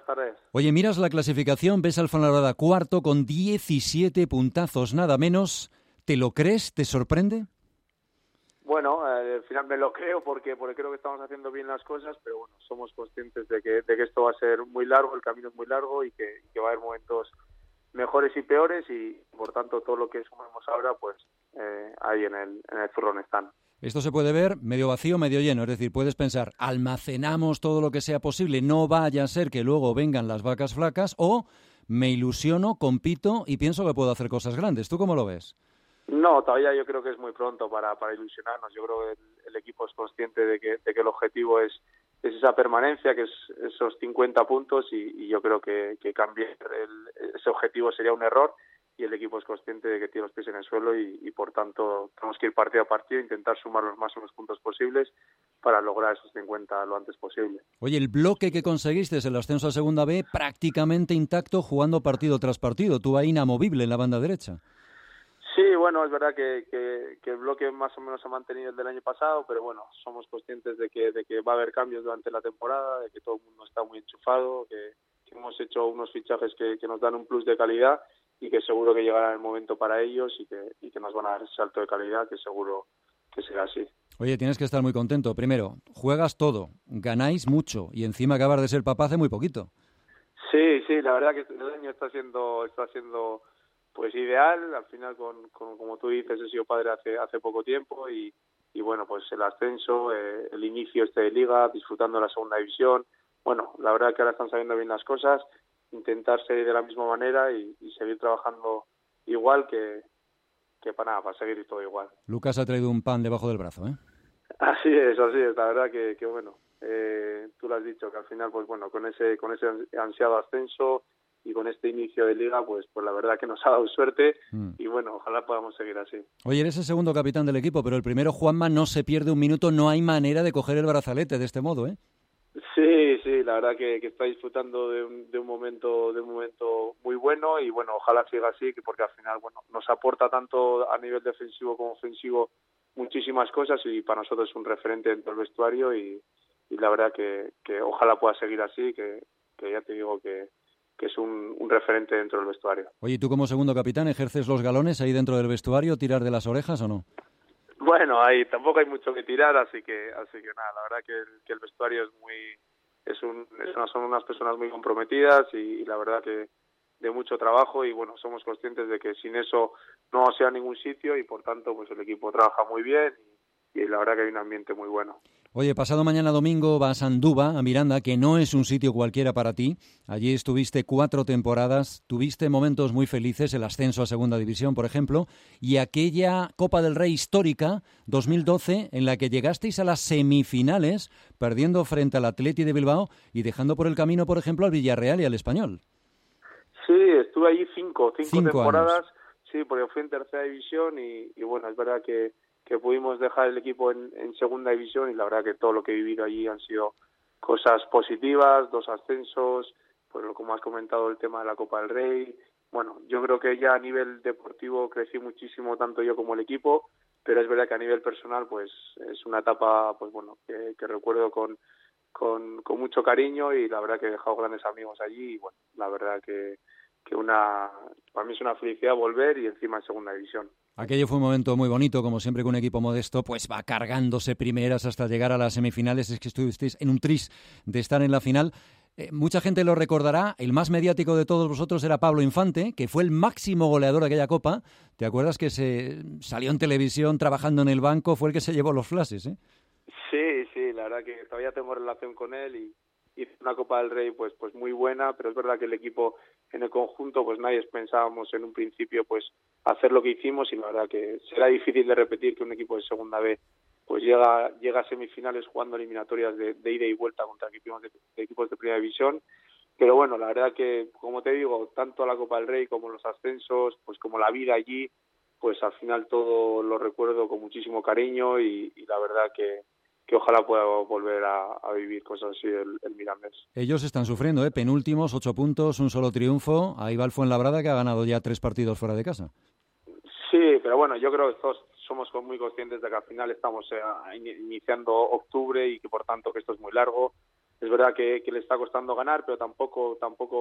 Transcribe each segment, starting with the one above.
buenas tardes. Oye, miras la clasificación, ves al Fuenlabrada cuarto con 17 puntazos, nada menos. ¿Te lo crees? ¿Te sorprende? Bueno, al final me lo creo porque creo que estamos haciendo bien las cosas, pero bueno, somos conscientes de que esto va a ser muy largo, el camino es muy largo y que va a haber momentos mejores y peores y por tanto todo lo que sumemos ahora, pues ahí en el zurrón están. Esto se puede ver medio vacío, medio lleno, es decir, puedes pensar, almacenamos todo lo que sea posible, no vaya a ser que luego vengan las vacas flacas, o me ilusiono, compito y pienso que puedo hacer cosas grandes. ¿Tú cómo lo ves? No, todavía yo creo que es muy pronto para ilusionarnos. Yo creo que el equipo es consciente de que el objetivo es esa permanencia, que es esos 50 puntos y yo creo que cambiar ese objetivo sería un error y el equipo es consciente de que tiene los pies en el suelo y por tanto tenemos que ir partido a partido e intentar sumar los máximos puntos posibles para lograr esos 50 lo antes posible. Oye, el bloque que conseguiste en el ascenso a Segunda B prácticamente intacto, jugando partido tras partido, tú ahí inamovible en la banda derecha. Sí, bueno, es verdad que el bloque más o menos se ha mantenido el del año pasado, pero bueno, somos conscientes de que va a haber cambios durante la temporada, de que todo el mundo está muy enchufado, que hemos hecho unos fichajes que nos dan un plus de calidad y que seguro que llegará el momento para ellos y que nos van a dar ese salto de calidad, que seguro que será así. Oye, tienes que estar muy contento. Primero, juegas todo, ganáis mucho y encima acabas de ser papá hace muy poquito. Sí, la verdad que el año está siendo pues ideal. Al final, como tú dices, he sido padre hace poco tiempo y bueno, pues el ascenso, el inicio de liga, disfrutando de la segunda división. Bueno, la verdad que ahora están saliendo bien las cosas, intentar seguir de la misma manera y seguir trabajando igual que para seguir todo igual. Lucas ha traído un pan debajo del brazo, ¿eh? Así es, la verdad que bueno, tú lo has dicho, que al final, pues bueno, con ese ansiado ascenso y con este inicio de liga, pues la verdad que nos ha dado suerte y bueno, ojalá podamos seguir así. Oye, eres el segundo capitán del equipo, pero el primero, Juanma, no se pierde un minuto, no hay manera de coger el brazalete de este modo, ¿eh? Sí, la verdad que está disfrutando de un momento muy bueno y bueno, ojalá siga así, porque al final, bueno, nos aporta tanto a nivel defensivo como ofensivo muchísimas cosas y para nosotros es un referente dentro del vestuario y la verdad que ojalá pueda seguir así, que ya te digo que es un referente dentro del vestuario. Oye, ¿tú como segundo capitán ejerces los galones ahí dentro del vestuario, tirar de las orejas o no? Bueno, ahí tampoco hay mucho que tirar, así que nada, la verdad que el vestuario son unas personas muy comprometidas y la verdad que de mucho trabajo y bueno, somos conscientes de que sin eso no vamos a ir a ningún sitio y por tanto pues el equipo trabaja muy bien y la verdad que hay un ambiente muy bueno. Oye, pasado mañana domingo vas a Andúba, a Miranda, que no es un sitio cualquiera para ti. Allí estuviste 4 temporadas, tuviste momentos muy felices, el ascenso a Segunda División, por ejemplo, y aquella Copa del Rey histórica, 2012, en la que llegasteis a las semifinales, perdiendo frente al Athletic de Bilbao y dejando por el camino, por ejemplo, al Villarreal y al Español. Sí, estuve allí cinco temporadas, años. Sí, porque fui en tercera división y bueno, es verdad que pudimos dejar el equipo en segunda división y la verdad que todo lo que he vivido allí han sido cosas positivas, 2 ascensos, pues como has comentado el tema de la Copa del Rey. Bueno, yo creo que ya a nivel deportivo crecí muchísimo tanto yo como el equipo, pero es verdad que a nivel personal pues es una etapa pues bueno que recuerdo con mucho cariño y la verdad que he dejado grandes amigos allí y bueno, la verdad que para mí es una felicidad volver y encima en segunda división. Aquello fue un momento muy bonito, como siempre que un equipo modesto pues va cargándose primeras hasta llegar a las semifinales. Es que estuvisteis en un tris de estar en la final. Mucha gente lo recordará, el más mediático de todos vosotros era Pablo Infante, que fue el máximo goleador de aquella Copa. ¿Te acuerdas que se salió en televisión trabajando en el banco? Fue el que se llevó los flashes, ¿eh? Sí, la verdad que todavía tengo relación con él y hizo una Copa del Rey pues muy buena, pero es verdad que el equipo en el conjunto pues nadie pensábamos en un principio pues hacer lo que hicimos y la verdad que será difícil de repetir que un equipo de segunda B pues llega a semifinales jugando eliminatorias de ida y vuelta contra equipos de primera división, pero bueno, la verdad que como te digo, tanto la Copa del Rey como los ascensos, pues como la vida allí, pues al final todo lo recuerdo con muchísimo cariño y la verdad que ojalá pueda volver a vivir cosas así el Mirandés. Ellos están sufriendo, penúltimos, 8 puntos, un solo triunfo. Ahí va el Fuenlabrada, que ha ganado ya 3 partidos fuera de casa. Sí, pero bueno, yo creo que todos somos muy conscientes de que al final estamos iniciando octubre y que por tanto que esto es muy largo. Es verdad que le está costando ganar, pero tampoco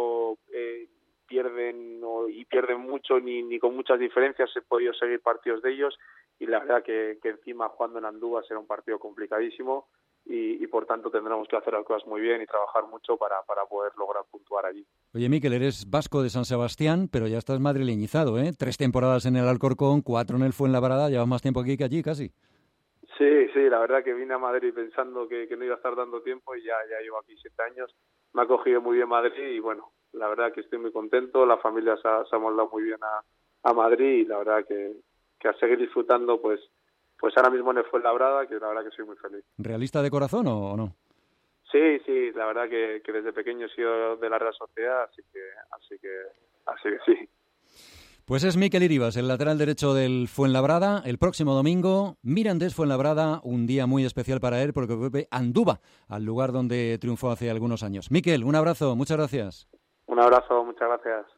pierden mucho ni con muchas diferencias. He podido seguir partidos de ellos y la verdad que encima jugando en Andúba será un partido complicadísimo y por tanto tendremos que hacer las cosas muy bien y trabajar mucho para poder lograr puntuar allí. Oye, Mikel, eres vasco de San Sebastián, pero ya estás madrileñizado, ¿eh? 3 temporadas en el Alcorcón, 4 en el Fuenlabrada, llevas más tiempo aquí que allí casi. Sí, la verdad que vine a Madrid pensando que no iba a estar dando tiempo y ya llevo aquí 7 años. Me ha cogido muy bien Madrid y bueno, la verdad que estoy muy contento, la familia se ha moldado muy bien a Madrid y la verdad que a seguir disfrutando pues ahora mismo en el Fuenlabrada, que la verdad que soy muy feliz. ¿Realista de corazón o no? Sí, la verdad que desde pequeño he sido de la Real Sociedad, así que sí. Pues es Mikel Iribas, el lateral derecho del Fuenlabrada. El próximo domingo, Mirandés Fuenlabrada, un día muy especial para él porque vuelve a Andúba, al lugar donde triunfó hace algunos años. Mikel, un abrazo, muchas gracias. Un abrazo, muchas gracias.